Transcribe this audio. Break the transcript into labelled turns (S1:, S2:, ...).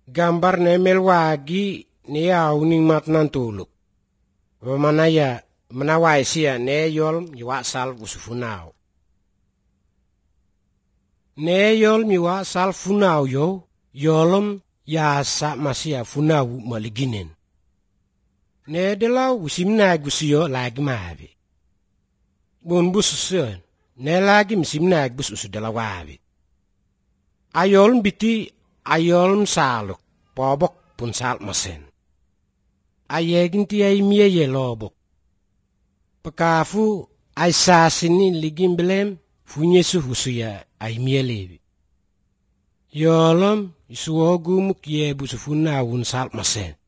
S1: gambar nemel wagi ne auning matnan tuluk. Wamanaya menawai sia ne yolm yuasal usufunau. Ne yolm yuasal funau yo yolm yasa masia funau maliginen. Ne delau usimna gusio lagi mavi. Bun bususun ne lagi msimna gus usudalawavi. Ayolm biti ayolm saluk pobok pun sal masen. Ayeginti ay miye ye lobok. Pekafu ay sasini ligim belem funyesu husuya ay miye levi. Yolom isuogu muk ye busufuna un sal masen.